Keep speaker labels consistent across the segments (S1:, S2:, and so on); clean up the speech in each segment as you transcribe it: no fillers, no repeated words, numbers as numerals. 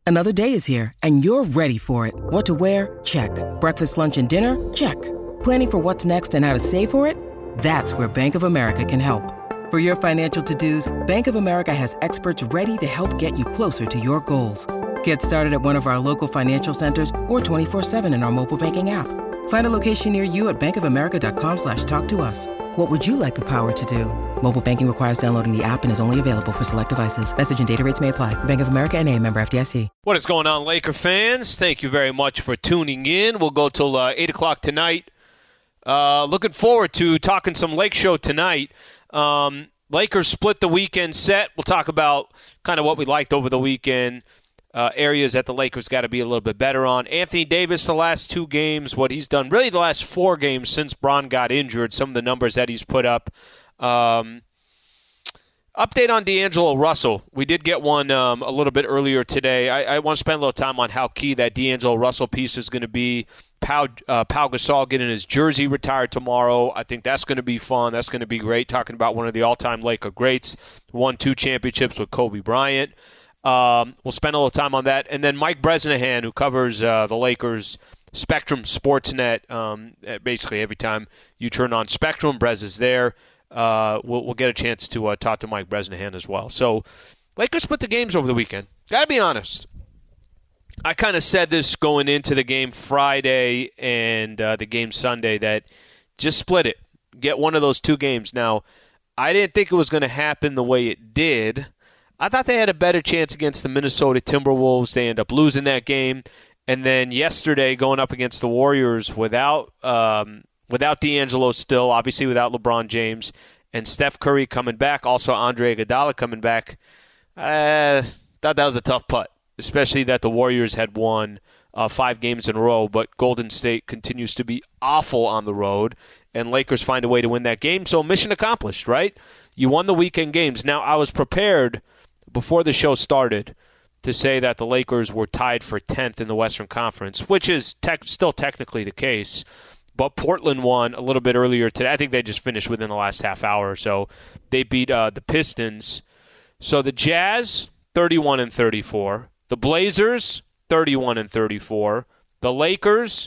S1: Another day is here, and you're ready for it. What to wear? Check. Breakfast, lunch, and dinner? Check. Planning for what's next and how to save for it? That's where Bank of America can help. For your financial to-dos, Bank of America has experts ready to help get you closer to your goals. Get started at one of our local financial centers or 24/7 in our mobile banking app. Find a location near you at bankofamerica.com/talktous. What would you like the power to do? Mobile banking requires downloading the app and is only available for select devices. Message and data rates may apply. Bank of America N.A., member FDIC.
S2: What is going on, Laker fans? Thank you very much for tuning in. We'll go till 8 o'clock tonight. Looking forward to talking some Lake Show tonight. Lakers split the weekend set. We'll talk about kind of what we liked over the weekend, areas that the Lakers got to be a little bit better on. Anthony Davis, the last 2 games, what he's done, really the last 4 games since Bron got injured, some of the numbers that he's put up. Update on D'Angelo Russell. We did get one a little bit earlier today. I want to spend a little time on how key that D'Angelo Russell piece is going to be. Pau Gasol getting his jersey retired tomorrow. I think that's going to be fun. That's going to be great. Talking about one of the all-time Laker greats. Won 2 championships with Kobe Bryant. We'll spend a little time on that. And then Mike Bresnahan, who covers the Lakers, Spectrum Sportsnet. Basically every time you turn on Spectrum, Brez is there. We'll get a chance to talk to Mike Bresnahan as well. So Lakers split the games over the weekend. Got to be honest. I kind of said this going into the game Friday and the game Sunday that just split it. Get one of those 2 games. Now, I didn't think it was going to happen the way it did. I thought they had a better chance against the Minnesota Timberwolves. They end up losing that game. And then yesterday, going up against the Warriors without D'Angelo still, obviously without LeBron James, and Steph Curry coming back, also Andre Iguodala coming back, thought that was a tough putt, especially that the Warriors had won 5 games in a row, but Golden State continues to be awful on the road, and Lakers find a way to win that game. So mission accomplished, right? You won the weekend games. Now, I was prepared before the show started to say that the Lakers were tied for 10th in the Western Conference, which is still technically the case. But Portland won a little bit earlier today. I think they just finished within the last half hour or so. They beat the Pistons. So the Jazz, 31-34. The Blazers, 31-34. The Lakers,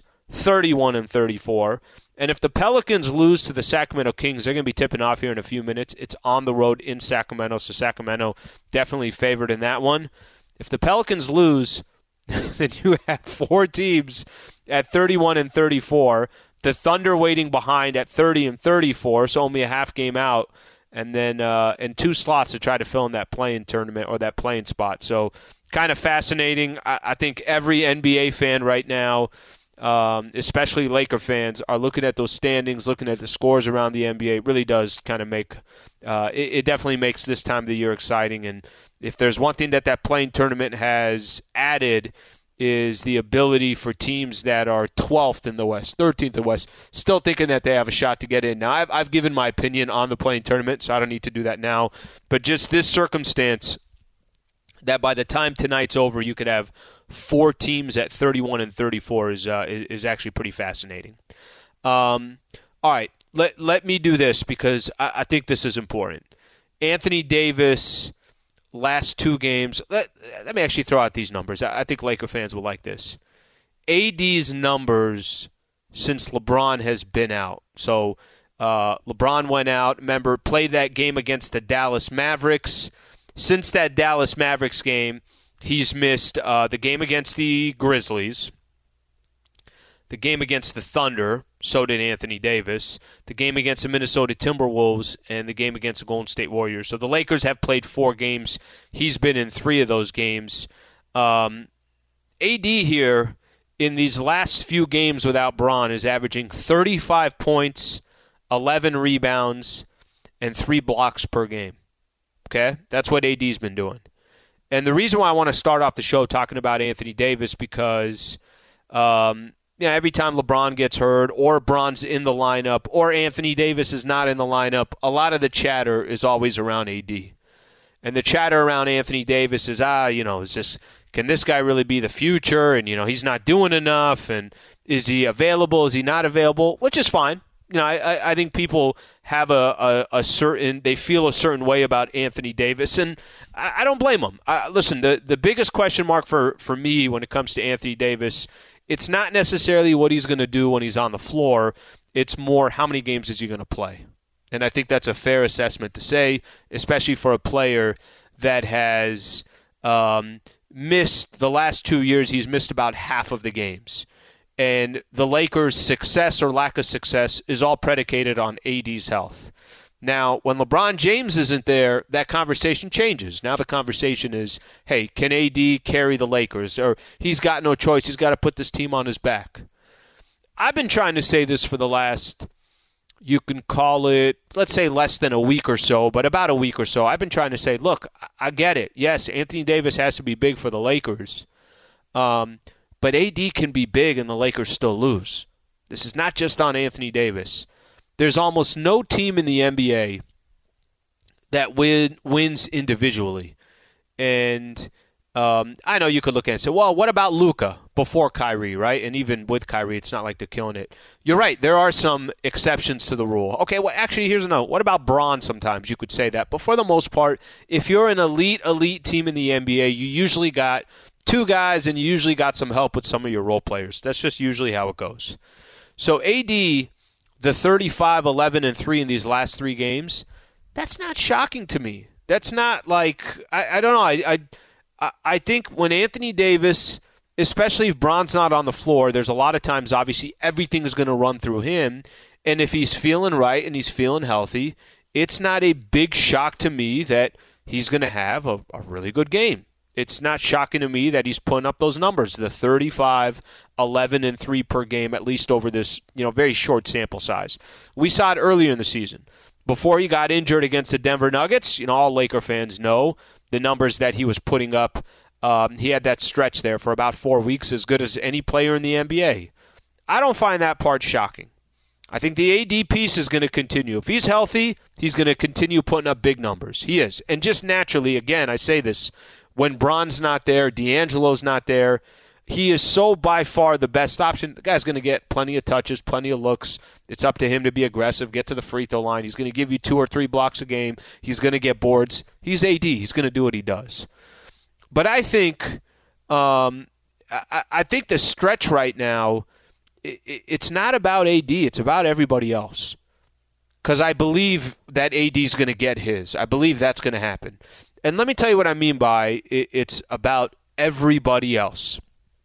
S2: 31-34. And if the Pelicans lose to the Sacramento Kings, they're going to be tipping off here in a few minutes. It's on the road in Sacramento, so Sacramento definitely favored in that one. If the Pelicans lose, then you have 4 teams at 31-34. The Thunder waiting behind at 30-34, so only a half game out, and then and 2 slots to try to fill in that play-in tournament or that play-in spot. So kind of fascinating. I think every NBA fan right now, especially Laker fans, are looking at those standings, looking at the scores around the NBA. It really does kind of make it definitely makes this time of the year exciting. And if there's one thing that play-in tournament has added, is the ability for teams that are 12th in the West, 13th in the West, still thinking that they have a shot to get in. Now, I've given my opinion on the play-in tournament, so I don't need to do that now. But just this circumstance that by the time tonight's over, you could have 4 teams at 31-34 is actually pretty fascinating. All right, let me do this because I think this is important. Anthony Davis, last 2 games. Let me actually throw out these numbers. I think Laker fans will like this. AD's numbers since LeBron has been out. So LeBron went out, remember, played that game against the Dallas Mavericks. Since that Dallas Mavericks game, he's missed the game against the Grizzlies, the game against the Thunder, so did Anthony Davis, the game against the Minnesota Timberwolves, and the game against the Golden State Warriors. So the Lakers have played 4 games. He's been in 3 of those games. AD here in these last few games without Bron is averaging 35 points, 11 rebounds, and 3 blocks per game. Okay? That's what AD's been doing. And the reason why I want to start off the show talking about Anthony Davis because every time LeBron gets hurt or Bron's in the lineup or Anthony Davis is not in the lineup, a lot of the chatter is always around AD. And the chatter around Anthony Davis is, can this guy really be the future? And, he's not doing enough. And is he available? Is he not available? Which is fine. I think people have they feel a certain way about Anthony Davis, and I don't blame them. Listen, the biggest question mark for me when it comes to Anthony Davis, it's not necessarily what he's going to do when he's on the floor. It's more how many games is he going to play. And I think that's a fair assessment to say, especially for a player that has missed the last 2 years. He's missed about half of the games. And the Lakers' success or lack of success is all predicated on AD's health. Now, when LeBron James isn't there, that conversation changes. Now the conversation is, hey, can AD carry the Lakers? Or he's got no choice. He's got to put this team on his back. I've been trying to say this for the last, you can call it, let's say less than a week or so, but about a week or so. I've been trying to say, look, I get it. Yes, Anthony Davis has to be big for the Lakers. But AD can be big and the Lakers still lose. This is not just on Anthony Davis. There's almost no team in the NBA that wins individually. And I know you could look at it and say, well, what about Luka before Kyrie, right? And even with Kyrie, it's not like they're killing it. You're right. There are some exceptions to the rule. Okay, well, actually, here's another. What about Bron sometimes? You could say that. But for the most part, if you're an elite team in the NBA, you usually got two guys, and you usually got some help with some of your role players. That's just usually how it goes. So AD, the 35, 11, and 3 in these last 3 games, that's not shocking to me. That's not like, I don't know. I think when Anthony Davis, especially if Bron's not on the floor, there's a lot of times, obviously, everything is going to run through him. And if he's feeling right and he's feeling healthy, it's not a big shock to me that he's going to have a really good game. It's not shocking to me that he's putting up those numbers, the 35, 11, and 3 per game, at least over this very short sample size. We saw it earlier in the season. Before he got injured against the Denver Nuggets, all Laker fans know the numbers that he was putting up. He had that stretch there for about 4 weeks, as good as any player in the NBA. I don't find that part shocking. I think the AD piece is going to continue. If he's healthy, he's going to continue putting up big numbers. He is. And just naturally, again, I say this, when Bron's not there, D'Angelo's not there, he is so by far the best option. The guy's going to get plenty of touches, plenty of looks. It's up to him to be aggressive, get to the free throw line. He's going to give you 2 or 3 blocks a game. He's going to get boards. He's AD. He's going to do what he does. But I think I think the stretch right now, it's not about AD. It's about everybody else. Because I believe that AD's going to get his. I believe that's going to happen. And let me tell you what I mean by it's about everybody else.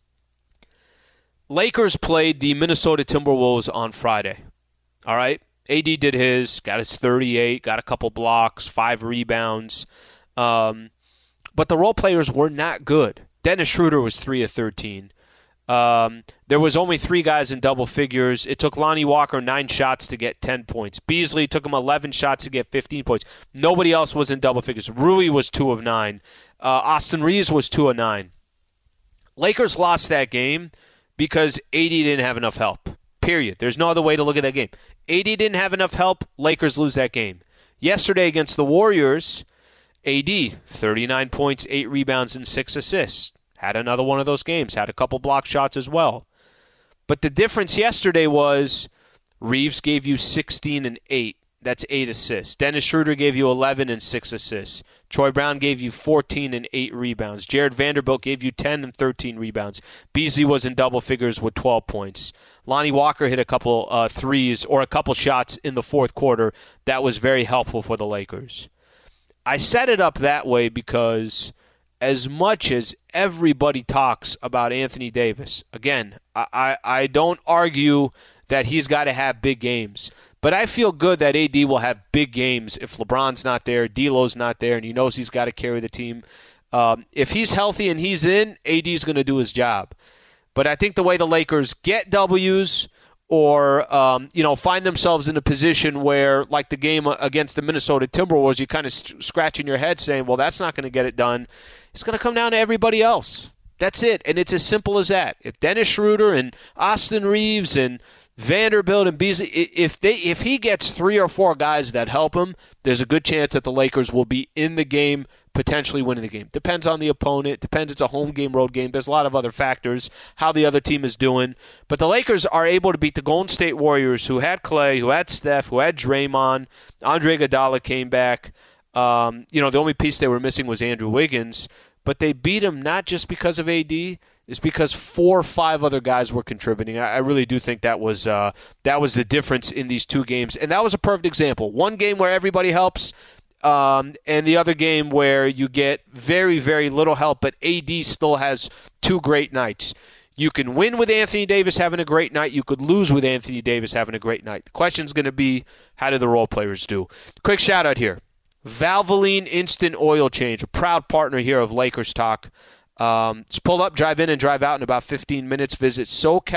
S2: Lakers played the Minnesota Timberwolves on Friday. All right? AD did his, got his 38, got a couple blocks, 5 rebounds. But the role players were not good. Dennis Schroeder was 3 of 13. There was only 3 guys in double figures. It took Lonnie Walker 9 shots to get 10 points. Beasley took him 11 shots to get 15 points. Nobody else was in double figures. Rui was 2 of 9. Austin Reeves was 2 of 9. Lakers lost that game because AD didn't have enough help. Period. There's no other way to look at that game. AD didn't have enough help. Lakers lose that game. Yesterday against the Warriors, AD, 39 points, 8 rebounds, and 6 assists. Had another one of those games. Had a couple block shots as well. But the difference yesterday was Reeves gave you 16 and 8. That's 8 assists. Dennis Schroeder gave you 11 and 6 assists. Troy Brown gave you 14 and 8 rebounds. Jared Vanderbilt gave you 10 and 13 rebounds. Beasley was in double figures with 12 points. Lonnie Walker hit a couple threes or a couple shots in the fourth quarter. That was very helpful for the Lakers. I set it up that way because as much as everybody talks about Anthony Davis, again, I don't argue that he's got to have big games. But I feel good that AD will have big games if LeBron's not there, D'Lo's not there, and he knows he's got to carry the team. If he's healthy and he's in, AD's going to do his job. But I think the way the Lakers get W's or find themselves in a position where, like the game against the Minnesota Timberwolves, you're kind of scratching your head saying, well, that's not going to get it done. It's going to come down to everybody else. That's it. And it's as simple as that. If Dennis Schroeder and Austin Reeves and Vanderbilt and Beasley, if he gets 3 or 4 guys that help him, there's a good chance that the Lakers will be in the game potentially winning the game. Depends on the opponent. Depends. It's a home game, road game. There's a lot of other factors, how the other team is doing. But the Lakers are able to beat the Golden State Warriors, who had Clay, who had Steph, who had Draymond. Andre Iguodala came back. The only piece they were missing was Andrew Wiggins. But they beat him not just because of AD. It's because 4 or 5 other guys were contributing. I really do think that was the difference in these 2 games. And that was a perfect example. One game where everybody helps, and the other game where you get very, very little help, but AD still has 2 great nights. You can win with Anthony Davis having a great night. You could lose with Anthony Davis having a great night. The question's going to be, how do the role players do? Quick shout-out here. Valvoline Instant Oil Change, a proud partner here of Lakers Talk. Just pull up, drive in, and drive out in about 15 minutes. Visit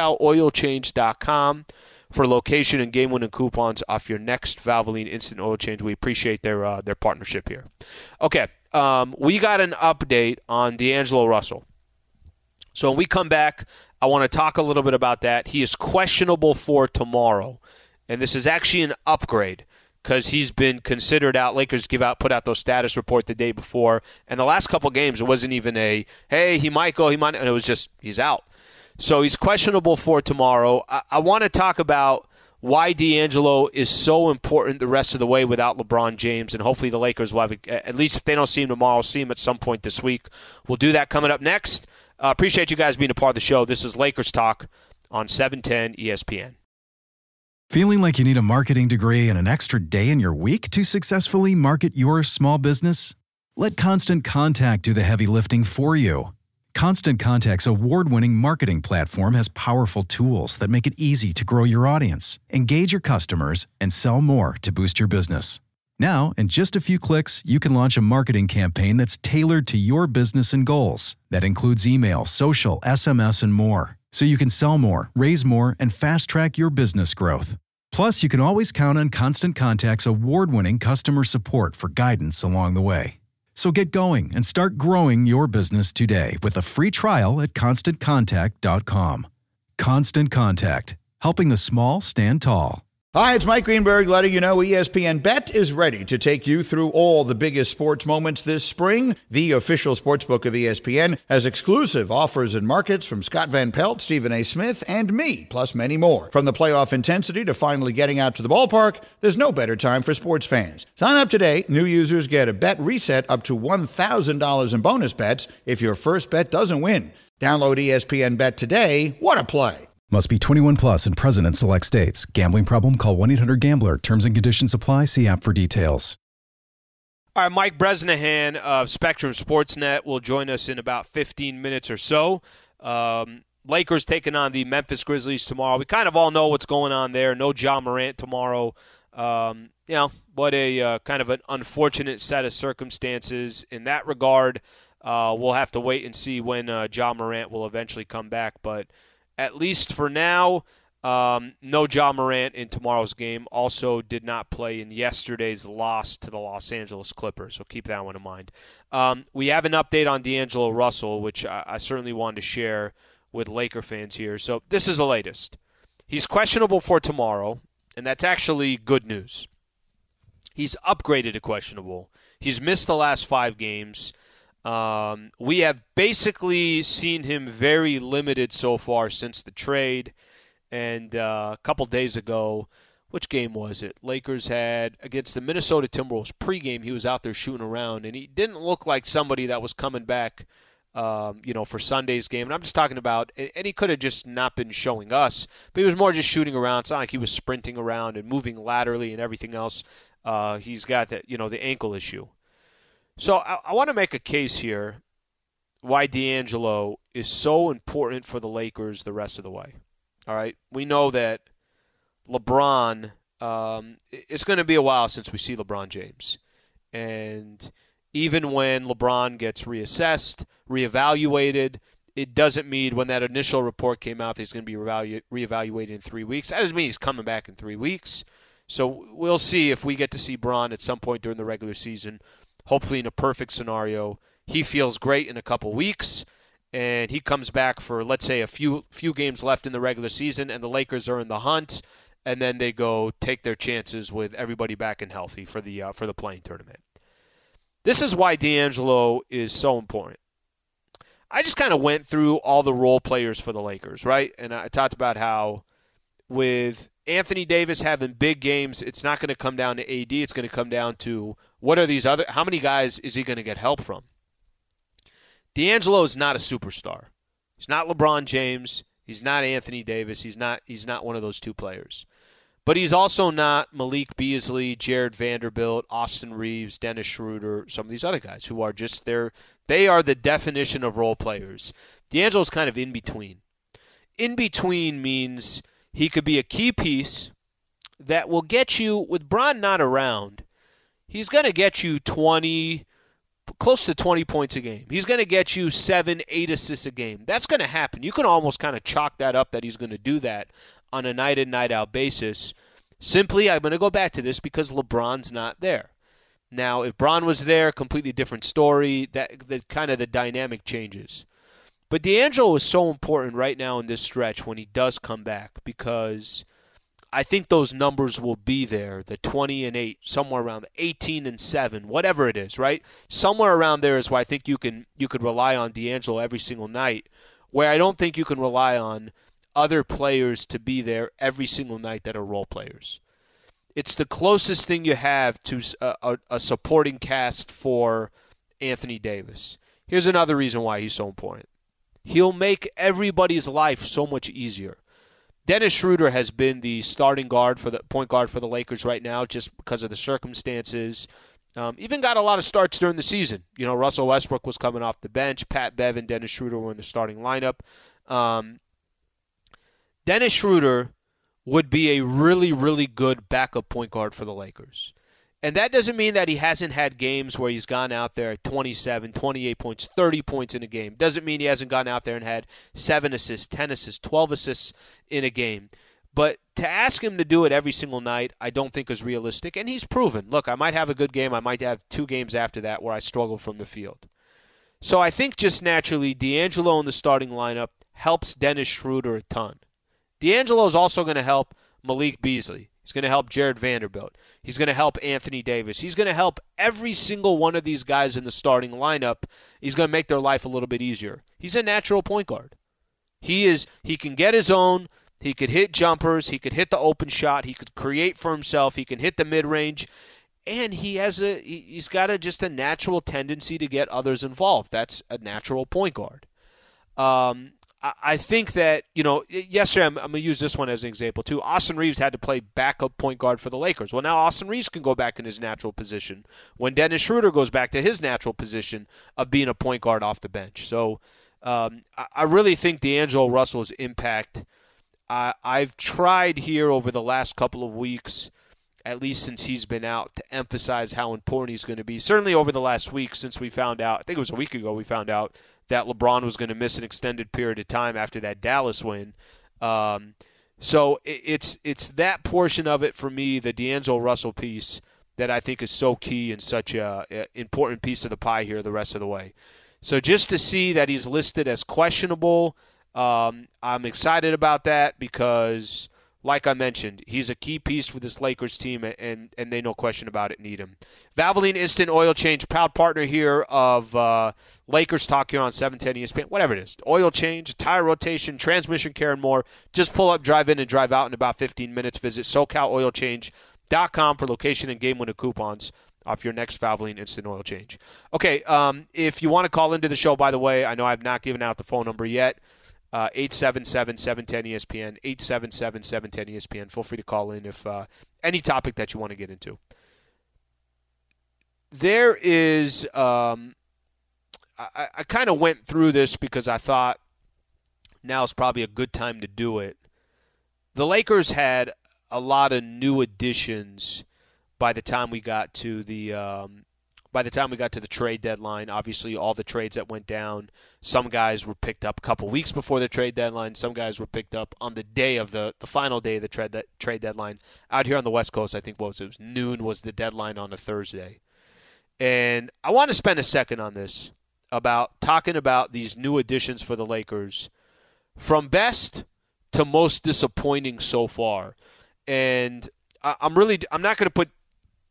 S2: SoCalOilChange.com for location and game-winning coupons off your next Valvoline Instant Oil Change. We appreciate their partnership here. Okay, we got an update on D'Angelo Russell. So when we come back, I want to talk a little bit about that. He is questionable for tomorrow, and this is actually an upgrade because he's been considered out. Lakers put out those status report the day before, and the last couple games it wasn't even a, hey, he might go, he might, and it was just he's out. So he's questionable for tomorrow. I want to talk about why D'Angelo is so important the rest of the way without LeBron James, and hopefully the Lakers will have, at least if they don't see him tomorrow, see him at some point this week. We'll do that coming up next. Appreciate you guys being a part of the show. This is Lakers Talk on 710 ESPN.
S3: Feeling like you need a marketing degree and an extra day in your week to successfully market your small business? Let Constant Contact do the heavy lifting for you. Constant Contact's award-winning marketing platform has powerful tools that make it easy to grow your audience, engage your customers, and sell more to boost your business. Now, in just a few clicks, you can launch a marketing campaign that's tailored to your business and goals. That includes email, social, SMS, and more. So you can sell more, raise more, and fast-track your business growth. Plus, you can always count on Constant Contact's award-winning customer support for guidance along the way. So get going and start growing your business today with a free trial at ConstantContact.com. Constant Contact, helping the small stand tall.
S4: Hi, it's Mike Greenberg letting you know ESPN Bet is ready to take you through all the biggest sports moments this spring. The official sportsbook of ESPN has exclusive offers and markets from Scott Van Pelt, Stephen A. Smith, and me, plus many more. From the playoff intensity to finally getting out to the ballpark, there's no better time for sports fans. Sign up today. New users get a bet reset up to $1,000 in bonus bets if your first bet doesn't win. Download ESPN Bet today. What a play.
S3: Must be 21 plus and present in select states. Gambling problem? Call 1-800-GAMBLER. Terms and conditions apply. See app for details.
S2: All right, Mike Bresnahan of Spectrum Sportsnet will join us in about 15 minutes or so. Lakers taking on the Memphis Grizzlies tomorrow. We kind of all know what's going on there. No Ja Morant tomorrow. What a kind of an unfortunate set of circumstances in that regard. We'll have to wait and see when Ja Morant will eventually come back, but at least for now, no Ja Morant in tomorrow's game. Also did not play in yesterday's loss to the Los Angeles Clippers, so keep that one in mind. We have an update on D'Angelo Russell, which I certainly wanted to share with Laker fans here. So this is the latest. He's questionable for tomorrow, and that's actually good news. He's upgraded to questionable. He's missed the last 5 games. We have basically seen him very limited so far since the trade. And a couple days ago, which game was it? Lakers had against the Minnesota Timberwolves pregame. He was out there shooting around, and he didn't look like somebody that was coming back, for Sunday's game. And I'm just talking about, and he could have just not been showing us, but he was more just shooting around. It's not like he was sprinting around and moving laterally and everything else. He's got that, the ankle issue. So I want to make a case here why D'Angelo is so important for the Lakers the rest of the way. All right? We know that LeBron, it's going to be a while since we see LeBron James. And even when LeBron gets reassessed, reevaluated, it doesn't mean when that initial report came out that he's going to be reevaluated in 3 weeks. That doesn't mean he's coming back in 3 weeks. So we'll see if we get to see Bron at some point during the regular season. Hopefully in a perfect scenario, he feels great in a couple weeks, and he comes back for, let's say, a few games left in the regular season, and the Lakers are in the hunt, and then they go take their chances with everybody back and healthy for the playing tournament. This is why D'Angelo is so important. I just kind of went through all the role players for the Lakers, right? And I talked about how with Anthony Davis having big games, it's not going to come down to AD. It's going to come down to how many guys is he going to get help from? D'Angelo is not a superstar. He's not LeBron James. He's not Anthony Davis. He's not one of those two players. But he's also not Malik Beasley, Jared Vanderbilt, Austin Reeves, Dennis Schroeder, some of these other guys who are just there. They are the definition of role players. D'Angelo's kind of in between. In between means he could be a key piece that will get you, with Bron not around, he's going to get you close to 20 points a game. He's going to get you 7, 8 assists a game. That's going to happen. You can almost kind of chalk that up that he's going to do that on a night-in, night-out basis. Simply, I'm going to go back to this because LeBron's not there. Now, if Bron was there, completely different story. That kind of the dynamic changes. But D'Angelo is so important right now in this stretch when he does come back because I think those numbers will be there, the 20-8, somewhere around 18-7, whatever it is, right? Somewhere around there is where I think you could rely on D'Angelo every single night, where I don't think you can rely on other players to be there every single night that are role players. It's the closest thing you have to a supporting cast for Anthony Davis. Here's another reason why he's so important. He'll make everybody's life so much easier. Dennis Schroeder has been the starting point guard for the Lakers right now just because of the circumstances. Even got a lot of starts during the season. You know, Russell Westbrook was coming off the bench. Pat Bev and Dennis Schroeder were in the starting lineup. Dennis Schroeder would be a really, really good backup point guard for the Lakers. And that doesn't mean that he hasn't had games where he's gone out there at 27, 28 points, 30 points in a game. Doesn't mean he hasn't gone out there and had 7 assists, 10 assists, 12 assists in a game. But to ask him to do it every single night, I don't think is realistic. And he's proven. Look, I might have a good game. I might have 2 games after that where I struggle from the field. So I think just naturally, D'Angelo in the starting lineup helps Dennis Schroeder a ton. D'Angelo is also going to help Malik Beasley. He's going to help Jared Vanderbilt. He's going to help Anthony Davis. He's going to help every single one of these guys in the starting lineup. He's going to make their life a little bit easier. He's a natural point guard. He can get his own. He could hit jumpers. He could hit the open shot. He could create for himself. He can hit the mid-range. And he's got just a natural tendency to get others involved. That's a natural point guard. I think that, yesterday, I'm going to use this one as an example too. Austin Reeves had to play backup point guard for the Lakers. Well, now Austin Reeves can go back in his natural position when Dennis Schroeder goes back to his natural position of being a point guard off the bench. So I really think D'Angelo Russell's impact, I've tried here over the last couple of weeks, at least since he's been out, to emphasize how important he's going to be. Certainly over the last week since we found out, I think it was a week ago we found out that LeBron was going to miss an extended period of time after that Dallas win. So it's that portion of it for me, the D'Angelo Russell piece, that I think is so key and such a important piece of the pie here the rest of the way. So just to see that he's listed as questionable, I'm excited about that because, like I mentioned, he's a key piece for this Lakers team, and they, no question about it, need him. Valvoline Instant Oil Change, proud partner here of Lakers Talk here on 710 ESPN. Whatever it is, oil change, tire rotation, transmission care, and more. Just pull up, drive in, and drive out in about 15 minutes. Visit SoCalOilChange.com for location and game winner coupons off your next Valvoline Instant Oil Change. Okay, if you want to call into the show, by the way, I know I've not given out the phone number yet. 877-710-ESPN, 877-710-ESPN. Feel free to call in if any topic that you want to get into. There is, I kind of went through this because I thought now is probably a good time to do it. The Lakers had a lot of new additions by the time we got to the trade deadline. Obviously, all the trades that went down, some guys were picked up a couple weeks before the trade deadline. Some guys were picked up on the day of the final day of the trade deadline. Out here on the West Coast, I think it was noon was the deadline on a Thursday. And I want to spend a second on this, about talking about these new additions for the Lakers, from best to most disappointing so far. And I'm not going to put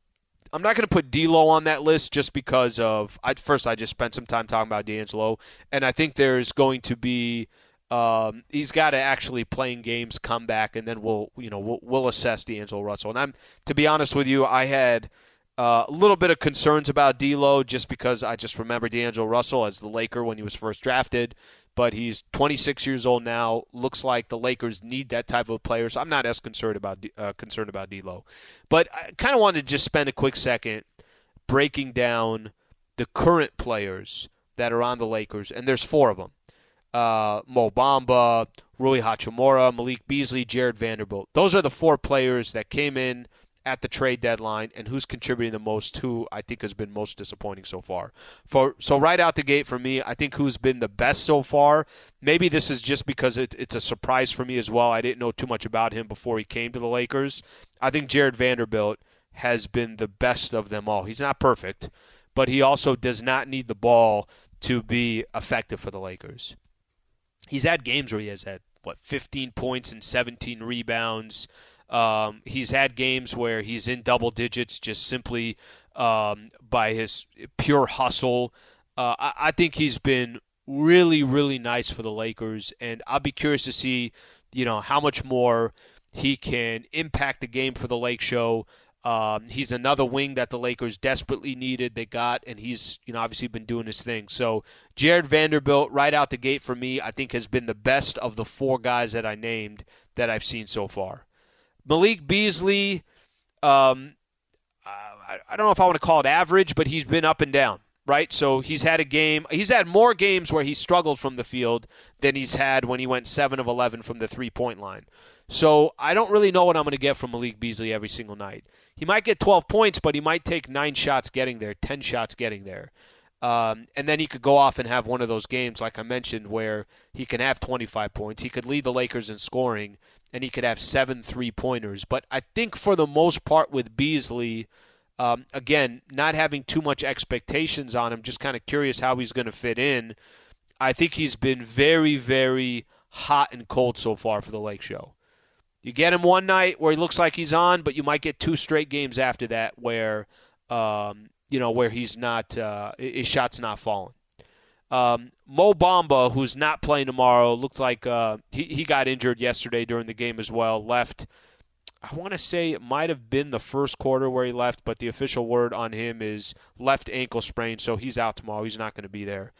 S2: put D'Lo on that list just because of I just spent some time talking about D'Angelo, and I think there's going to be he's got to actually playing games come back, and then we'll assess D'Angelo Russell. And to be honest with you, I had a little bit of concerns about D'Lo just because I just remember D'Angelo Russell as the Laker when he was first drafted. But he's 26 years old now. Looks like the Lakers need that type of player, so I'm not as concerned about D'Lo. But I kind of wanted to just spend a quick second breaking down the current players that are on the Lakers, and there's 4 of them. Mo Bamba, Rui Hachimura, Malik Beasley, Jared Vanderbilt. Those are the 4 players that came in at the trade deadline, and who's contributing the most, who I think has been most disappointing so far. So right out the gate for me, I think who's been the best so far, maybe this is just because it's a surprise for me as well. I didn't know too much about him before he came to the Lakers. I think Jared Vanderbilt has been the best of them all. He's not perfect, but he also does not need the ball to be effective for the Lakers. He's had games where he has had, 15 points and 17 rebounds. He's had games where he's in double digits just simply by his pure hustle. I think he's been really, really nice for the Lakers, and I'll be curious to see, how much more he can impact the game for the Lake Show. He's another wing that the Lakers desperately needed. They got, and he's obviously been doing his thing. So Jared Vanderbilt, right out the gate for me, I think has been the best of the 4 guys that I named that I've seen so far. Malik Beasley, I don't know if I want to call it average, but he's been up and down, right? So he's had more games where he struggled from the field than he's had when he went 7 of 11 from the three-point line. So I don't really know what I'm going to get from Malik Beasley every single night. He might get 12 points, but he might take 9 shots getting there, 10 shots getting there. And then he could go off and have one of those games, like I mentioned, where he can have 25 points. He could lead the Lakers in scoring, and he could have 7 3-pointers. But I think for the most part with Beasley, again, not having too much expectations on him, just kind of curious how he's going to fit in, I think he's been very, very hot and cold so far for the Lake Show. You get him one night where he looks like he's on, but you might get 2 straight games after that where where he's not, his shot's not falling. Mo Bamba, who's not playing tomorrow, looked like he got injured yesterday during the game as well. Left, I want to say it might have been the first quarter where he left, but the official word on him is left ankle sprain, so he's out tomorrow. He's not going to be there.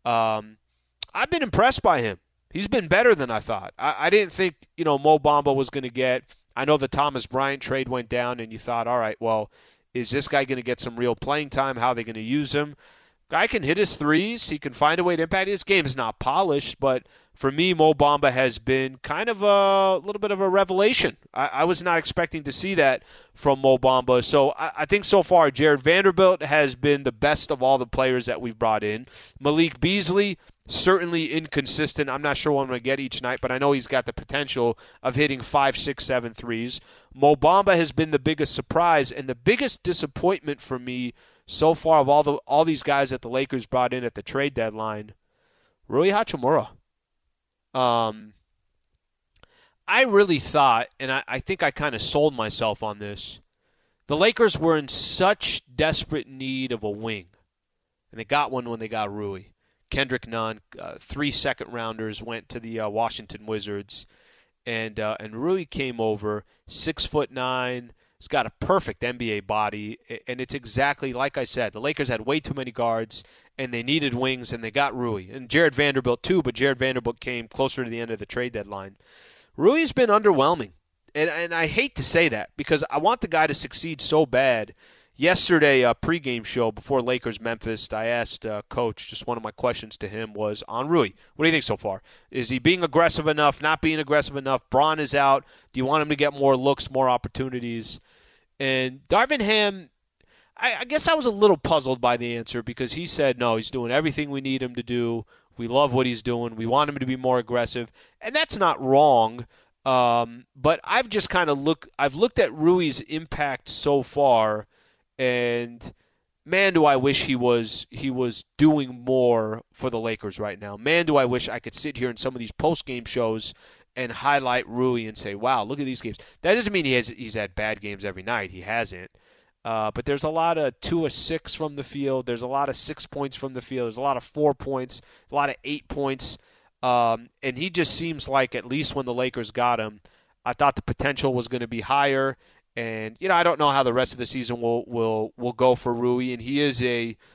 S2: I've been impressed by him. He's been better than I thought. I didn't think, Mo Bamba was going to get – I know the Thomas Bryant trade went down, and you thought, all right, well, is this guy going to get some real playing time? How are they going to use him? Guy can hit his threes. He can find a way to impact. His game's not polished, but for me, Mo Bamba has been kind of a little bit of a revelation. I was not expecting to see that from Mo Bamba. So I think so far, Jared Vanderbilt has been the best of all the players that we've brought in. Malik Beasley, certainly inconsistent. I'm not sure what I'm going to get each night, but I know he's got the potential of hitting 5, 6, 7 threes. Mo Bamba has been the biggest surprise and the biggest disappointment for me so far of all these guys that the Lakers brought in at the trade deadline. Rui Hachimura. I really thought, and I think I kind of sold myself on this, the Lakers were in such desperate need of a wing, and they got one when they got Rui. Kendrick Nunn, 3 second-rounders went to the Washington Wizards, and Rui came over, 6'9". He's got a perfect NBA body, and it's exactly like I said. The Lakers had way too many guards, and they needed wings, and they got Rui. And Jared Vanderbilt, too, but Jared Vanderbilt came closer to the end of the trade deadline. Rui's been underwhelming, and I hate to say that because I want the guy to succeed so bad. Yesterday, a pregame show before Lakers-Memphis, I asked Coach, just one of my questions to him was on Rui. What do you think so far? Is he being aggressive enough, not being aggressive enough? Braun is out. Do you want him to get more looks, more opportunities? And Darvin Ham, I guess I was a little puzzled by the answer because he said, no, he's doing everything we need him to do. We love what he's doing. We want him to be more aggressive. And that's not wrong. But I've just kind of looked at Rui's impact so far, and man, do I wish he was doing more for the Lakers right now. Man, do I wish I could sit here in some of these post-game shows and highlight Rui and say, wow, look at these games. That doesn't mean he's had bad games every night. He hasn't. But there's a lot of 2 of 6 from the field. There's a lot of 6 points from the field. There's a lot of 4 points, a lot of 8 points. And he just seems like, at least when the Lakers got him, I thought the potential was going to be higher. And, I don't know how the rest of the season will go for Rui. And he is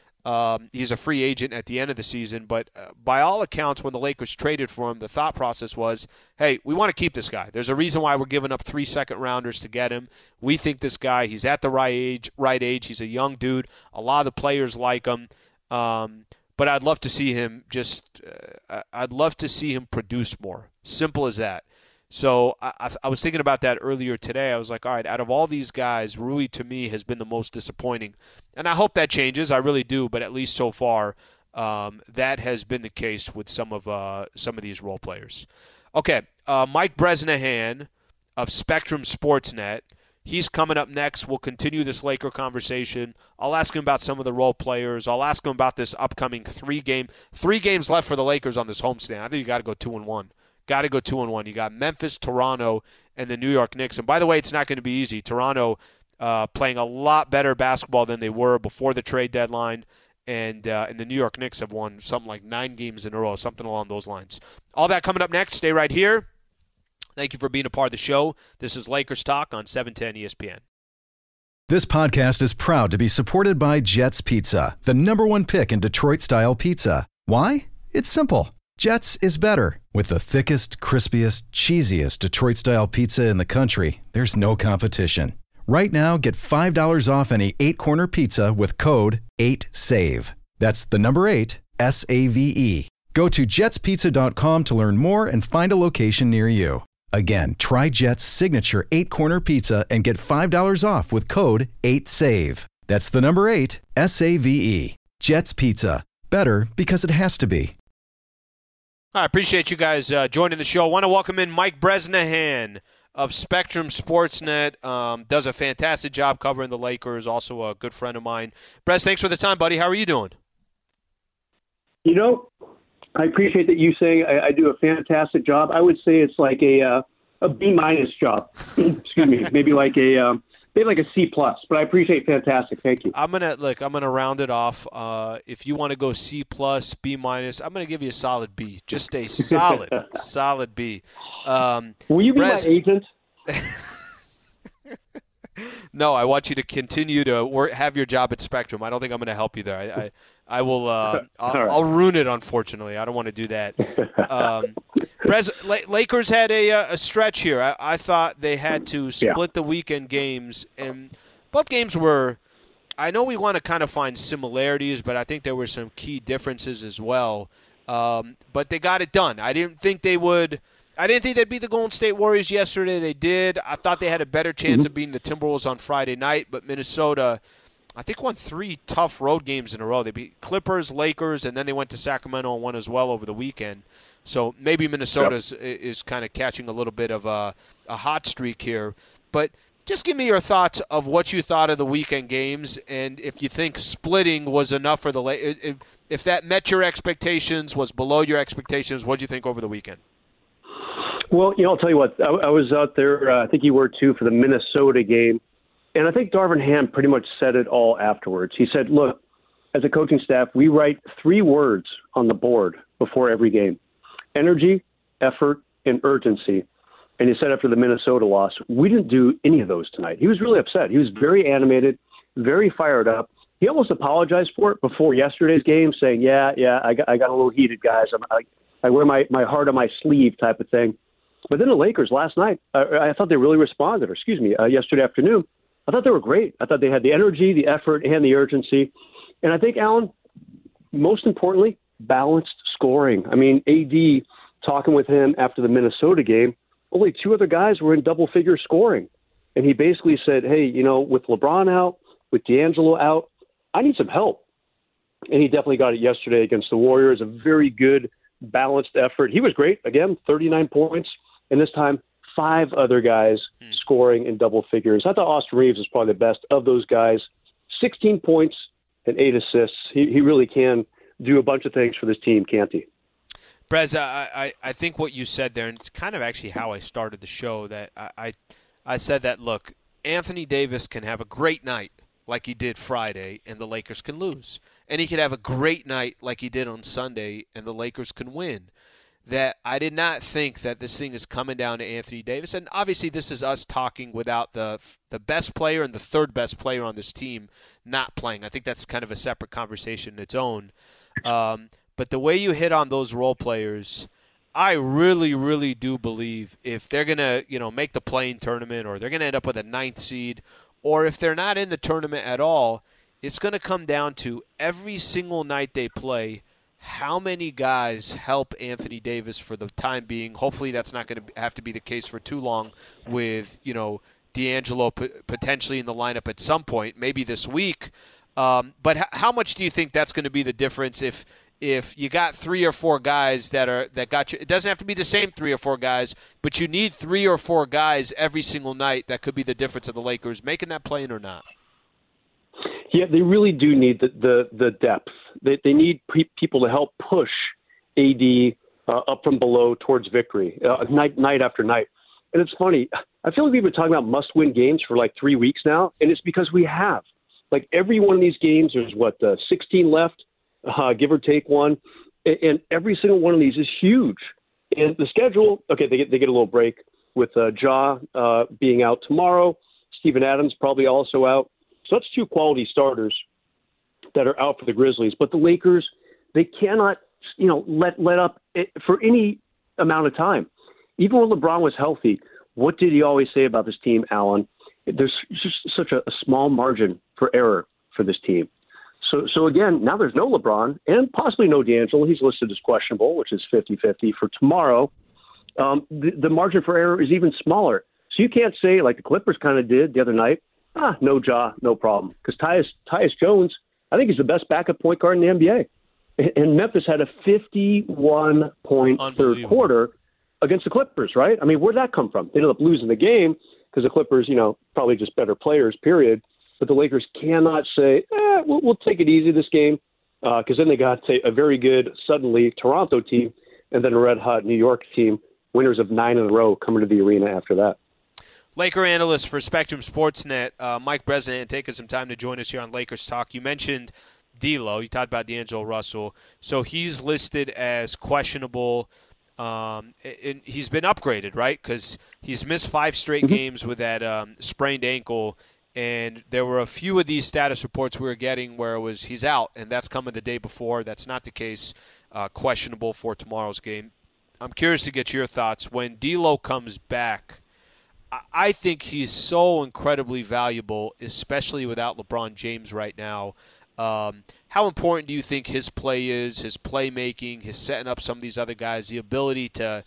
S2: he's a free agent at the end of the season. But by all accounts, when the Lakers traded for him, the thought process was, hey, we want to keep this guy. There's a reason why we're giving up 3 second-rounders to get him. We think this guy, he's at the right age. He's a young dude. A lot of the players like him. But I'd love to see him I'd love to see him produce more. Simple as that. So I was thinking about that earlier today. I was like, all right, out of all these guys, Rui to me has been the most disappointing. And I hope that changes. I really do. But at least so far, that has been the case with some of these role players. Okay, Mike Bresnahan of Spectrum Sportsnet. He's coming up next. We'll continue this Laker conversation. I'll ask him about some of the role players. I'll ask him about this upcoming 3 games left for the Lakers on this homestand. I think you got to go 2-1. Got to go 2-1. You got Memphis, Toronto, and the New York Knicks. And by the way, it's not going to be easy. Toronto playing a lot better basketball than they were before the trade deadline. And the New York Knicks have won something like 9 games in a row, something along those lines. All that coming up next. Stay right here. Thank you for being a part of the show. This is Lakers Talk on 710 ESPN.
S3: This podcast is proud to be supported by Jets Pizza, the #1 pick in Detroit-style pizza. Why? It's simple. Jets is better. With the thickest, crispiest, cheesiest Detroit-style pizza in the country, there's no competition. Right now, get $5 off any 8-corner pizza with code 8SAVE. That's the number 8, S-A-V-E. Go to jetspizza.com to learn more and find a location near you. Again, try Jet's signature 8-corner pizza and get $5 off with code 8SAVE. That's the number 8, S-A-V-E. Jet's Pizza. Better because it has to be.
S2: I appreciate you guys joining the show. I want to welcome in Mike Bresnahan of Spectrum Sportsnet. Does a fantastic job covering the Lakers, also a good friend of mine. Bres, thanks for the time, buddy. How are you doing?
S5: I appreciate that you say I do a fantastic job. I would say it's like a B- job. Excuse me, maybe like a C+. But I appreciate fantastic. Thank you.
S2: I'm gonna round it off. If you want to go C+, B-, I'm gonna give you a solid B. Just a solid B.
S5: Will you be my agent?
S2: No, I want you to continue to have your job at Spectrum. I don't think I'm going to help you there. I will. I'll ruin it. Unfortunately, I don't want to do that. Lakers had a stretch here. I thought they had to split the weekend games, and both games were. I know we want to kind of find similarities, but I think there were some key differences as well. But they got it done. I didn't think they'd beat the Golden State Warriors yesterday. They did. I thought they had a better chance of beating the Timberwolves on Friday night, but Minnesota, I think, won 3 tough road games in a row. They beat Clippers, Lakers, and then they went to Sacramento and won as well over the weekend. So maybe Minnesota is kind of catching a little bit of a hot streak here. But just give me your thoughts of what you thought of the weekend games, and if you think splitting was enough for the Lakers. If that met your expectations, was below your expectations, what did you think over the weekend?
S5: Well, I'll tell you what. I was out there, I think you were too, for the Minnesota game. And I think Darvin Ham pretty much said it all afterwards. He said, look, as a coaching staff, we write 3 words on the board before every game: energy, effort, and urgency. And he said after the Minnesota loss, we didn't do any of those tonight. He was really upset. He was very animated, very fired up. He almost apologized for it before yesterday's game, saying, I got a little heated, guys. I wear my heart on my sleeve type of thing. But then the Lakers last night, I thought they really responded, yesterday afternoon. I thought they were great. I thought they had the energy, the effort, and the urgency. And I think, Alan, most importantly, balanced scoring. I mean, AD, talking with him after the Minnesota game, only 2 other guys were in double-figure scoring. And he basically said, hey, with LeBron out, with D'Angelo out, I need some help. And he definitely got it yesterday against the Warriors, a very good, balanced effort. He was great. Again, 39 points. And this time, 5 other guys scoring in double figures. I thought Austin Reeves was probably the best of those guys. 16 points and 8 assists. He really can do a bunch of things for this team, can't he?
S2: Brez, I think what you said there, and it's kind of actually how I started the show, that I said that, look, Anthony Davis can have a great night, like he did Friday, and the Lakers can lose. And he could have a great night like he did on Sunday, and the Lakers can win. That I did not think that this thing is coming down to Anthony Davis. And obviously this is us talking without the best player and the third best player on this team not playing. I think that's kind of a separate conversation in its own. But the way you hit on those role players, I really, really do believe if they're going to, make the play-in tournament, or they're going to end up with a 9th seed, or if they're not in the tournament at all, it's going to come down to every single night they play, how many guys help Anthony Davis for the time being. Hopefully that's not going to have to be the case for too long with, D'Angelo potentially in the lineup at some point, maybe this week. But how much do you think that's going to be the difference if you got 3 or 4 guys that got you? It doesn't have to be the same 3 or 4 guys, but you need 3 or 4 guys every single night that could be the difference of the Lakers making that play-in or not.
S5: Yeah, they really do need the depth. They need people to help push AD up from below towards victory night after night. And it's funny. I feel like we've been talking about must-win games for like 3 weeks now, and it's because we have. Like every one of these games, there's 16 left, give or take one, and every single one of these is huge. And the schedule, okay, they get a little break with Ja being out tomorrow. Steven Adams probably also out. So that's 2 quality starters that are out for the Grizzlies. But the Lakers, they cannot, let up for any amount of time. Even when LeBron was healthy, what did he always say about this team, Alan? There's just such a small margin for error for this team. So again, now there's no LeBron and possibly no D'Angelo. He's listed as questionable, which is 50-50 for tomorrow. The margin for error is even smaller. So you can't say, like the Clippers kind of did the other night, no Ja, no problem. Because Tyus Jones, I think he's the best backup point guard in the NBA. And Memphis had a 51-point third quarter against the Clippers, right? I mean, where'd that come from? They ended up losing the game because the Clippers, probably just better players, period. But the Lakers cannot say, we'll take it easy this game, because then they got a very good, suddenly, Toronto team, and then a red-hot New York team, winners of 9 in a row, coming to the arena after that.
S2: Laker analyst for Spectrum Sportsnet, Mike Bresnan, taking some time to join us here on Lakers Talk. You mentioned D'Lo. You talked about D'Angelo Russell. So he's listed as questionable. And he's been upgraded, right? Because he's missed 5 straight games with that sprained ankle. And there were a few of these status reports we were getting where it was he's out, and that's coming the day before. That's not the case. Questionable for tomorrow's game. I'm curious to get your thoughts. When D'Lo comes back, I think he's so incredibly valuable, especially without LeBron James right now. How important do you think his play is, his playmaking, his setting up some of these other guys, the ability to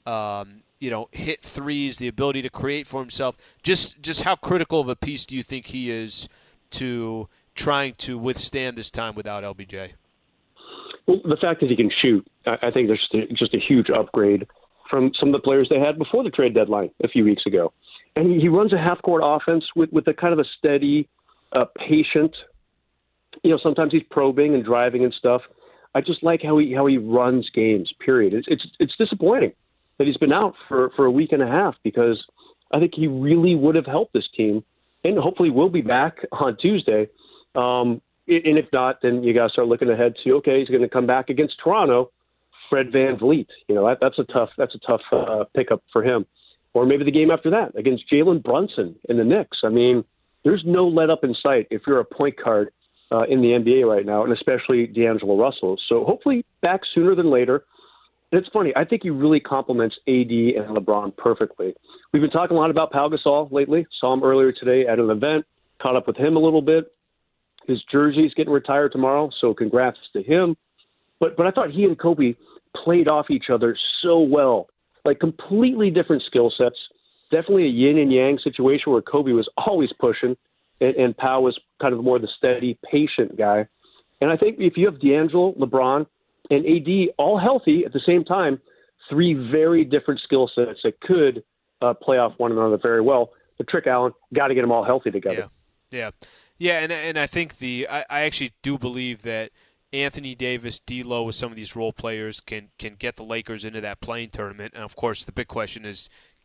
S2: hit threes, the ability to create for himself? Just how critical of a piece do you think he is to trying to withstand this time without LBJ?
S5: Well, the fact that he can shoot, I think there's just a huge upgrade from some of the players they had before the trade deadline a few weeks ago. And he runs a half-court offense with a kind of a steady, patient. Sometimes he's probing and driving and stuff. I just like how he runs games. Period. It's disappointing that he's been out for a week and a half, because I think he really would have helped this team, and hopefully will be back on Tuesday. And if not, then you got to start looking ahead to, okay, he's going to come back against Toronto. Fred VanVleet, that's a tough pickup for him. Or maybe the game after that against Jalen Brunson in the Knicks. I mean, there's no let up in sight if you're a point guard in the NBA right now, and especially D'Angelo Russell. So hopefully back sooner than later. And it's funny, I think he really complements AD and LeBron perfectly. We've been talking a lot about Pau Gasol lately. Saw him earlier today at an event, caught up with him a little bit. His jersey's getting retired tomorrow, so congrats to him. But I thought he and Kobe played off each other so well, like completely different skill sets. Definitely a yin and yang situation where Kobe was always pushing and Pau was kind of more the steady, patient guy. And I think if you have D'Angelo, LeBron, and AD all healthy at the same time, 3 very different skill sets that could play off one another very well. The trick, Alan, got to get them all healthy together.
S2: Yeah, and I think I actually do believe that Anthony Davis, D'Lo, with some of these role players can get the Lakers into that play-in tournament. And, of course, the big question is,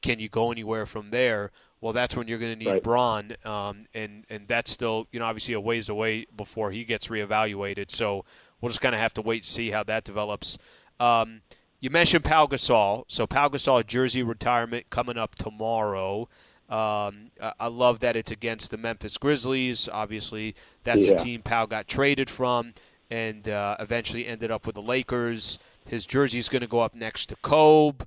S2: can you go anywhere from there? Well, that's when you're going to need
S5: Right.
S2: Braun, and that's still, obviously a ways away before he gets reevaluated. So we'll just kind of have to wait and see how that develops. You mentioned Pau Gasol. So Pau Gasol jersey retirement coming up tomorrow. I love that it's against the Memphis Grizzlies. Obviously, that's the team Pau got traded from and eventually ended up with the Lakers. His jersey's going to go up next to Kobe.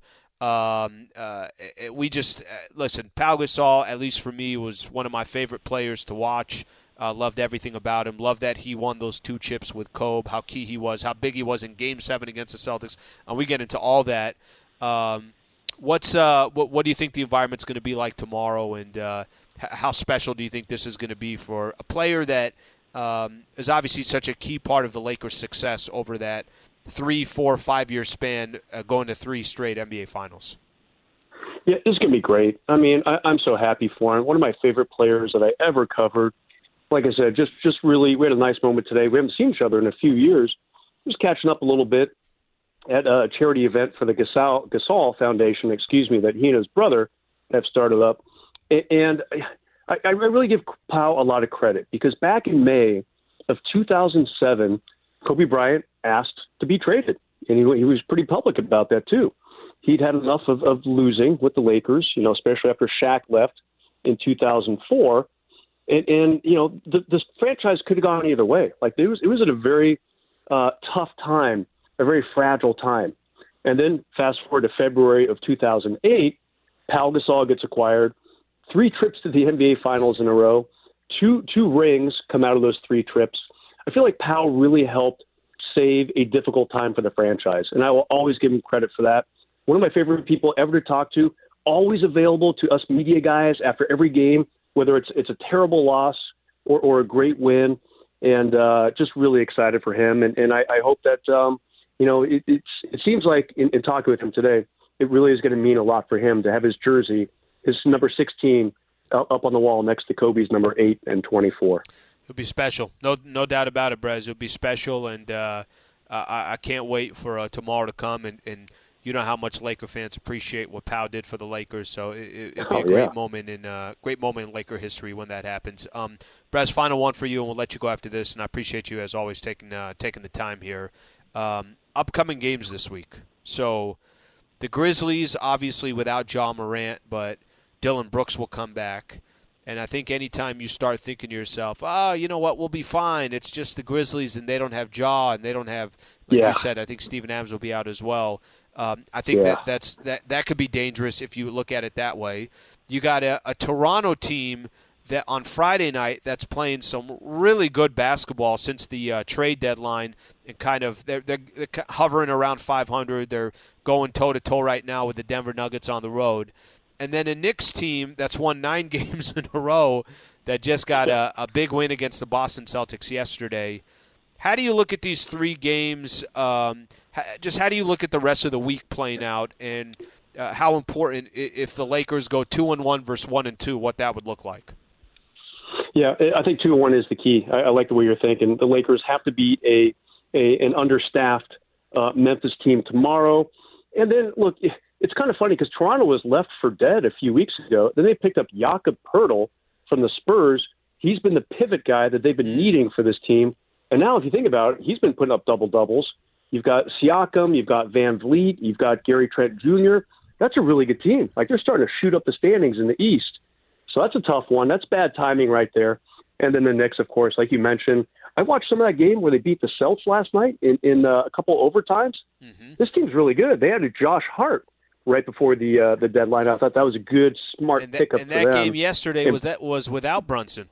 S2: Listen, Pau Gasol, at least for me, was one of my favorite players to watch. Loved everything about him. Loved that he won those 2 chips with Kobe, how key he was, how big he was in Game 7 against the Celtics. And we get into all that. What do you think the environment's going to be like tomorrow, and how special do you think this is going to be for a player that is obviously such a key part of the Lakers' success over that 3, 4, 5-year span, going to 3 straight NBA Finals?
S5: Yeah, this is going to be great. I mean, I'm so happy for him. One of my favorite players that I ever covered. Like I said, just really, we had a nice moment today. We haven't seen each other in a few years. Just catching up a little bit at a charity event for the Gasol Foundation, that he and his brother have started up. And I really give Pau a lot of credit, because back in May of 2007, Kobe Bryant asked to be traded. And he was pretty public about that, too. He'd had enough of losing with the Lakers, especially after Shaq left in 2004. And this franchise could have gone either way. Like, it was at a very tough time, a very fragile time. And then fast forward to February of 2008, Pau Gasol gets acquired, 3 trips to the NBA Finals in a row, two rings come out of those 3 trips. I feel like Pau really helped save a difficult time for the franchise, and I will always give him credit for that. One of my favorite people ever to talk to, always available to us media guys after every game, whether it's a terrible loss or a great win, and just really excited for him. And I hope that, it seems like in talking with him today, it really is going to mean a lot for him to have his jersey, his number 16, up on the wall next to Kobe's number 8 and 24.
S2: It'll be special. No doubt about it, Brez. It'll be special, and I can't wait for tomorrow to come, and you know how much Laker fans appreciate what Pau did for the Lakers, so it'll be a great moment in Laker history when that happens. Brez, final one for you, and we'll let you go after this. And I appreciate you as always taking the time here. Upcoming games this week. So the Grizzlies, obviously without Ja Morant, but Dylan Brooks will come back. And I think anytime you start thinking to yourself, you know what, we'll be fine. It's just the Grizzlies, and they don't have Ja, and they don't have, like you said, I think Steven Adams will be out as well. I think that could be dangerous if you look at it that way. You got a Toronto team that on Friday night that's playing some really good basketball since the trade deadline, and kind of they're hovering around 500. They're going toe-to-toe right now with the Denver Nuggets on the road. And then a Knicks team that's won 9 games in a row that just got a big win against the Boston Celtics yesterday. How do you look at these 3 games? Just how do you look at the rest of the week playing out, and how important, if the Lakers go 2-1 versus 1-2, what that would look like?
S5: Yeah, I think 2-1 is the key. I like the way you're thinking. The Lakers have to beat an understaffed Memphis team tomorrow. And then, look, it's kind of funny because Toronto was left for dead a few weeks ago. Then they picked up Jakob Poeltl from the Spurs. He's been the pivot guy that they've been needing for this team. And now if you think about it, he's been putting up double-doubles. You've got Siakam, you've got Van Vliet, you've got Gary Trent Jr. That's a really good team. Like, they're starting to shoot up the standings in the East. So that's a tough one. That's bad timing right there. And then the Knicks, of course, like you mentioned. I watched some of that game where they beat the Celtics last night in a couple overtimes. Mm-hmm. This team's really good. They added Josh Hart right before the deadline. I thought that was a good, smart pickup for them.
S2: And that game yesterday was without Brunson.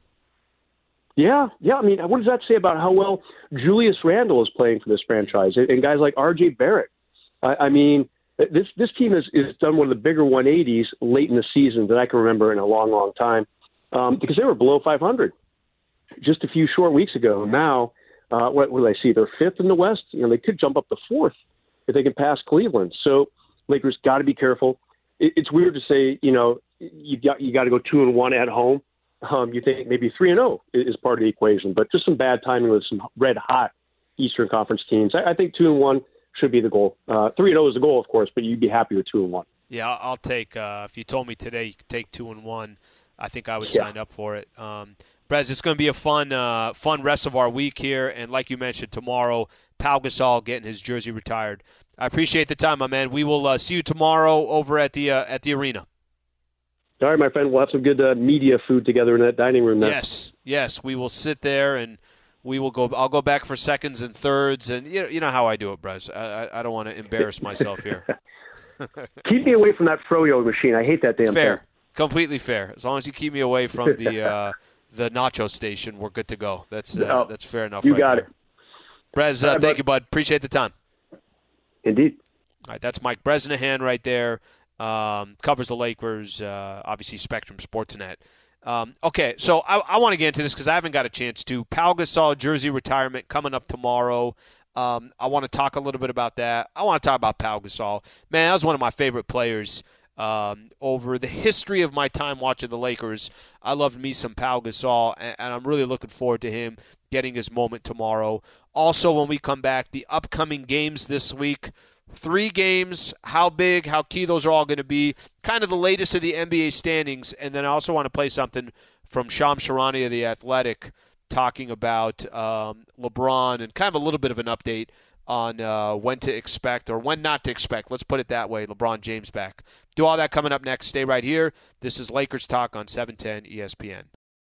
S5: Yeah. I mean, what does that say about how well Julius Randle is playing for this franchise, and guys like R.J. Barrett? I mean, this team has done one of the bigger 180s late in the season that I can remember in a long, long time, because they were below 500 just a few short weeks ago. Now, what will I see? They're 5th in the West. They could jump up to 4th if they can pass Cleveland. So Lakers got to be careful. It's weird to say, you got to go 2-1 at home. You think maybe 3-0 is part of the equation, but just some bad timing with some red-hot Eastern Conference teams. I think 2-1 should be the goal. 3-0 is the goal, of course, but you'd be happy with 2-1.
S2: Yeah, I'll take. If you told me today you could take 2-1, I think I would sign up for it. Brez, it's going to be a fun rest of our week here, and like you mentioned, tomorrow, Pau Gasol getting his jersey retired. I appreciate the time, my man. We will see you tomorrow over at the arena.
S5: All right, my friend. We'll have some good media food together in that dining room.
S2: Yes. We will sit there and we will go. I'll go back for seconds and thirds, and you know how I do it, Brez. I don't want to embarrass myself here.
S5: Keep me away from that froyo machine. I hate that damn
S2: thing.
S5: Fair.
S2: Completely fair. As long as you keep me away from the nacho station, we're good to go. That's fair enough.
S5: You got it.
S2: Brez, thank you, bud. Appreciate the time.
S5: Indeed.
S2: All right, that's Mike Bresnahan right there. Covers the Lakers, obviously Spectrum Sportsnet. Okay, so I want to get into this because I haven't got a chance to. Pau Gasol jersey retirement coming up tomorrow. I want to talk a little bit about that. I want to talk about Pau Gasol. Man, that was one of my favorite players over the history of my time watching the Lakers. I loved me some Pau Gasol, and I'm really looking forward to him getting his moment tomorrow. Also, when we come back, the upcoming games this week, 3 games, how big, how key those are all going to be, kind of the latest of the NBA standings, and then I also want to play something from Shams Charania of The Athletic, talking about LeBron and kind of a little bit of an update on when to expect or when not to expect. Let's put it that way. LeBron James back. Do all that coming up next. Stay right here. This is Lakers Talk on 710 ESPN.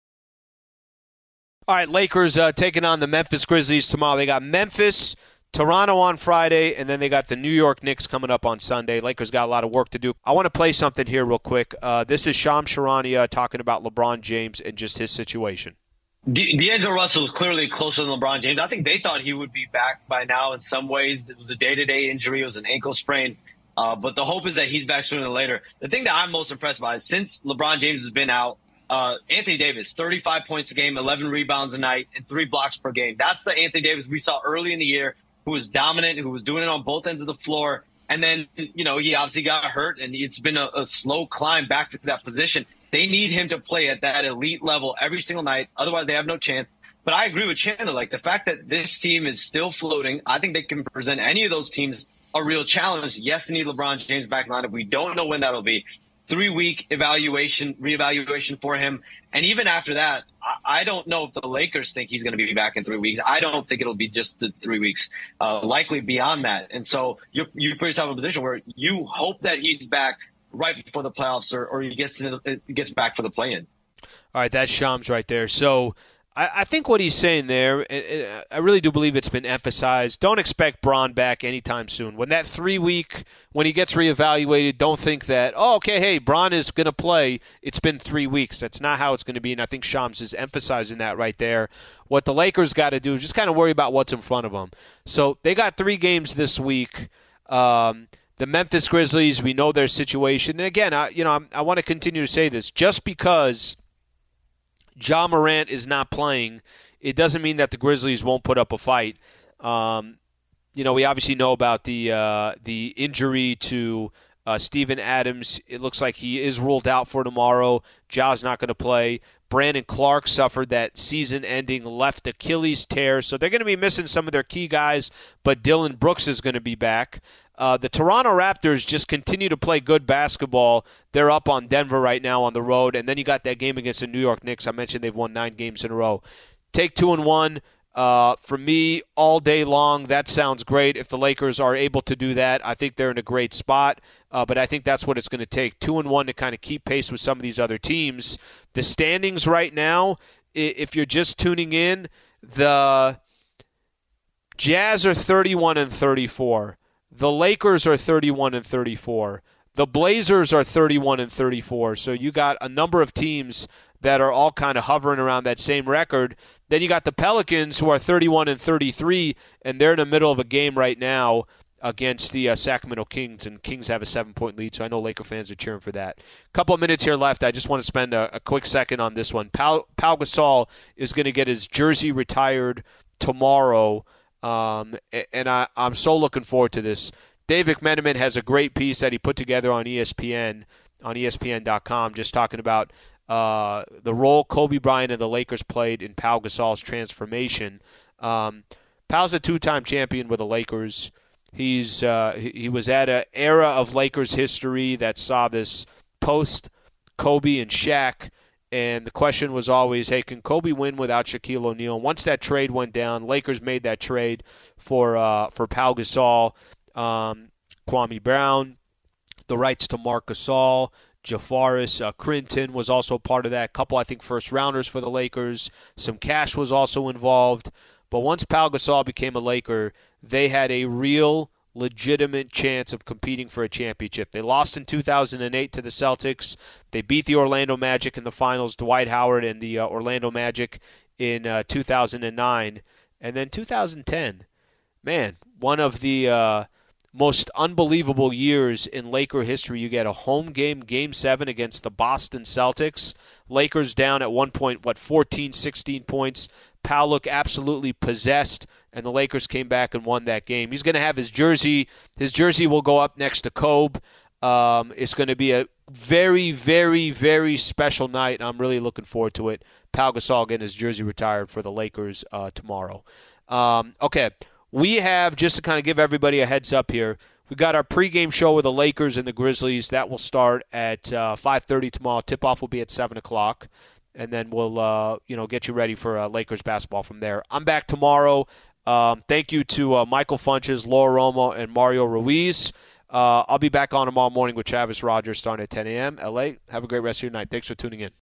S2: All right, Lakers taking on the Memphis Grizzlies tomorrow. They got Memphis, Toronto on Friday, and then they got the New York Knicks coming up on Sunday. Lakers got a lot of work to do. I want to play something here real quick. This is Shams Charania talking about LeBron James and just his situation.
S6: D'Angelo Russell is clearly closer than LeBron James. I think they thought he would be back by now in some ways. It was a day-to-day injury. It was an ankle sprain. But the hope is that he's back sooner than later. The thing that I'm most impressed by is since LeBron James has been out, Anthony Davis, 35 points a game, 11 rebounds a night, and 3 blocks per game. That's the Anthony Davis we saw early in the year, who was dominant, who was doing it on both ends of the floor. And then, he obviously got hurt, and it's been a slow climb back to that position. They need him to play at that elite level every single night. Otherwise, they have no chance. But I agree with Chandler. Like, the fact that this team is still floating, I think they can present any of those teams a real challenge. Yes, they need LeBron James back in lineup. We don't know when that'll be. 3-week reevaluation for him. And even after that, I don't know if the Lakers think he's going to be back in 3 weeks. I don't think it'll be just the 3 weeks, likely beyond that. And so you put yourself in a position where you hope that he's back right before the playoffs or he gets back for the play-in.
S2: All right, that's Shams right there. So I think what he's saying there, I really do believe it's been emphasized. Don't expect Bron back anytime soon. When that 3-week, when he gets reevaluated, don't think that, hey, Bron is going to play. It's been 3 weeks. That's not how it's going to be, and I think Shams is emphasizing that right there. What the Lakers got to do is just kind of worry about what's in front of them. So they got 3 games this week. The Memphis Grizzlies, we know their situation. And again, I want to continue to say this. Just because Ja Morant is not playing, it doesn't mean that the Grizzlies won't put up a fight. We obviously know about the injury to Steven Adams. It looks like he is ruled out for tomorrow. Ja's not going to play. Brandon Clark suffered that season-ending left Achilles tear, so they're going to be missing some of their key guys, but Dylan Brooks is going to be back. The Toronto Raptors just continue to play good basketball. They're up on Denver right now on the road, and then you got that game against the New York Knicks. I mentioned they've won 9 games in a row. Take 2-1. For me, all day long, that sounds great. If the Lakers are able to do that, I think they're in a great spot. But I think that's what it's going to take, 2-1 to kind of keep pace with some of these other teams. The standings right now, if you're just tuning in, the Jazz are 31-34. The Lakers are 31-34. The Blazers are 31-34. So you got a number of teams that are all kind of hovering around that same record. Then you got the Pelicans, who are 31-33, and they're in the middle of a game right now against the Sacramento Kings, and Kings have a 7-point lead, so I know Laker fans are cheering for that. A couple of minutes here left. I just want to spend a quick second on this one. Pau Gasol is going to get his jersey retired tomorrow, and I'm so looking forward to this. Dave McMenamin has a great piece that he put together on ESPN, on ESPN.com, just talking about the role Kobe Bryant and the Lakers played in Pau Gasol's transformation. Pau's a 2-time champion with the Lakers. He was at an era of Lakers history that saw this post Kobe and Shaq, and the question was always, hey, can Kobe win without Shaquille O'Neal? Once that trade went down, Lakers made that trade for Pau Gasol, Kwame Brown, the rights to Marc Gasol, Jafaris, Crinton was also part of that. A couple, I think, first-rounders for the Lakers. Some cash was also involved. But once Pau Gasol became a Laker, they had a real, legitimate chance of competing for a championship. They lost in 2008 to the Celtics. They beat the Orlando Magic in the finals, Dwight Howard and the Orlando Magic in 2009. And then 2010, man, one of the most unbelievable years in Laker history. You get a home game, Game 7 against the Boston Celtics. Lakers down at one point, 14, 16 points. Pau looked absolutely possessed, and the Lakers came back and won that game. He's going to have his jersey. His jersey will go up next to Kobe. It's going to be a very, very, very special night, and I'm really looking forward to it. Pau Gasol getting his jersey retired for the Lakers tomorrow. Okay. We have, just to kind of give everybody a heads up here, we got our pregame show with the Lakers and the Grizzlies. That will start at 5:30 tomorrow. Tip-off will be at 7 o'clock. And then we'll get you ready for Lakers basketball from there. I'm back tomorrow. Thank you to Michael Funches, Laura Romo, and Mario Ruiz. I'll be back on tomorrow morning with Travis Rogers starting at 10 a.m. LA, have a great rest of your night. Thanks for tuning in.